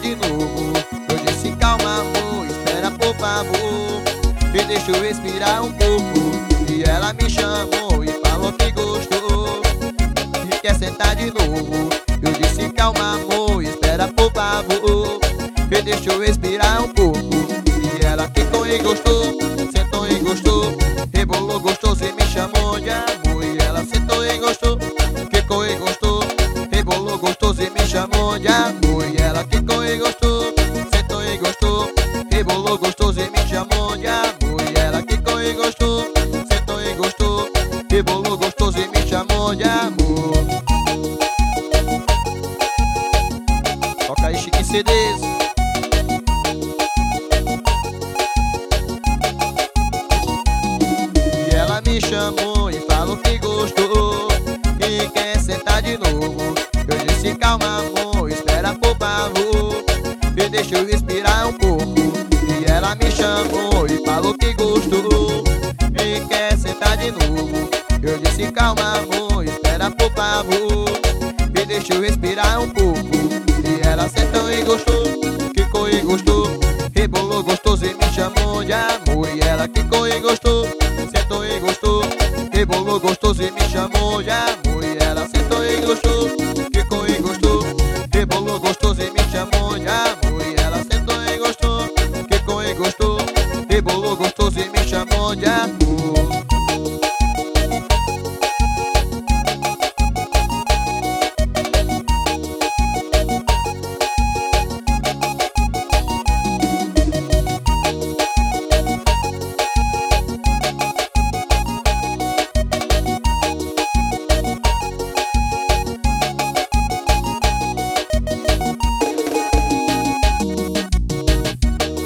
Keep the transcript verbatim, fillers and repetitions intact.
de novo. Eu disse calma amor, espera por favor, me deixa eu respirar um pouco. E ela me chamou e falou que gostou e quer sentar de novo. Eu disse calma amor, espera por favor, me deixa eu respirar um pouco. E ela ficou e gostou, sentou e gostou, rebolou gostoso e me chamou de amor. E ela sentou e gostou, ficou e gostou, rebolou gostoso e me chamou de amor. E ela ficou e gostou, sentou e gostou, rebolou gostoso e me chamou de amor. E ela ficou e gostou, sentou e gostou, rebolou gostoso e me chamou de amor. Toca aí Chique C Ds. E ela me chamou e falou que gostou e quer sentar de novo. Eu disse calma amor, espera por favor, me deixa eu respirar um pouco. E ela me chamou e falou que gostou e quer sentar de novo. Eu disse calma amor, espera por favor, me deixa eu respirar um pouco. E ela sentou e gostou, ficou e gostou, rebolou gostoso e me chamou de amor. E ela ficou e gostou, sentou e gostou, rebolou gostoso e me chamou de amor. E ela sentou e gostou, ficou e gostou, rebolou gostoso e me chamou de amor. E ela sentou e gostou, ficou e gostou, rebolou gostoso e me chamou de amor.